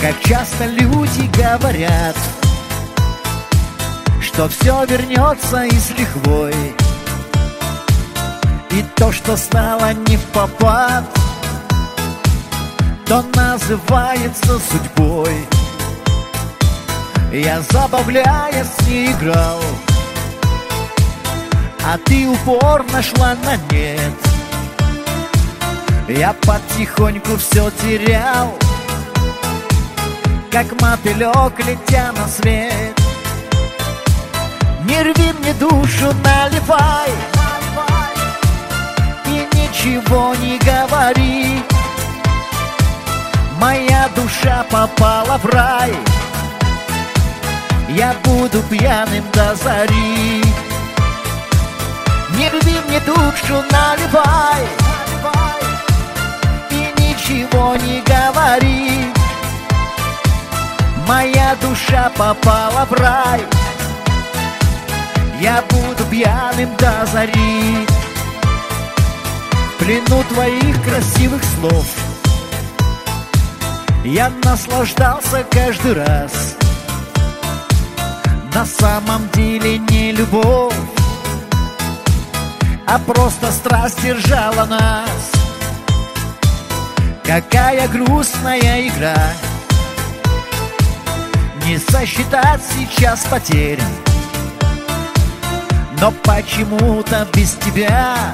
Как часто люди говорят, что все вернется и с лихвой, и то, что стало не впопад, то называется судьбой. Я, забавляясь, не играл, а ты упорно шла на нет. Я потихоньку все терял, как мотылек, летя на свет. Не рви мне душу, наливай, и ничего не говори. Моя душа попала в рай, я буду пьяным до зари. Не рви мне душу, наливай, и ничего не говори. Моя душа попала в рай, я буду пьяным до зари. В плену твоих красивых слов я наслаждался каждый раз. На самом деле не любовь, а просто страсть держала нас. Какая грустная игра, не сосчитать сейчас потерь. Но почему-то без тебя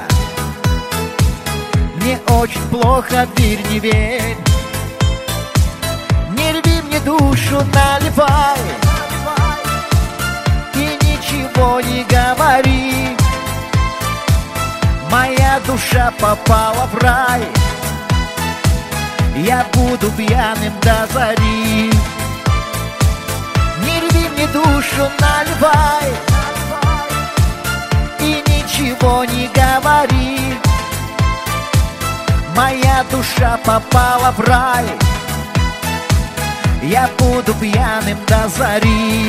мне очень плохо, верь, не верь. Не рви мне душу, наливай, и ничего не говори. Моя душа попала в рай, я буду пьяным до зари. Не рви мне душу, наливай, и ничего не говори. Моя душа попала в рай, я буду пьяным до зари.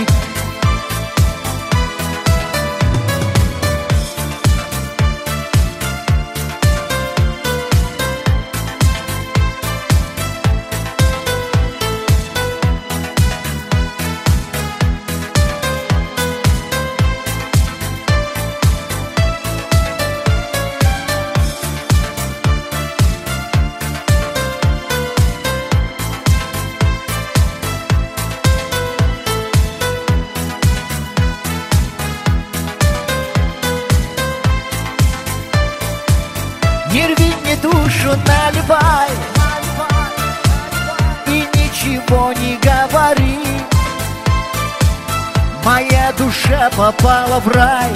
Не рви мне душу, наливай, и ничего не говори. Моя душа попала в рай,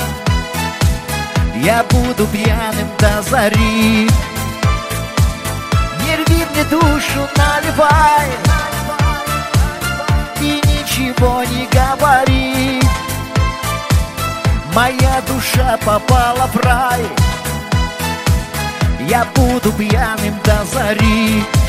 я буду пьяным до зари. Не рви мне душу, наливай, и ничего не говори. Моя душа попала в рай, я буду пьяным до зари.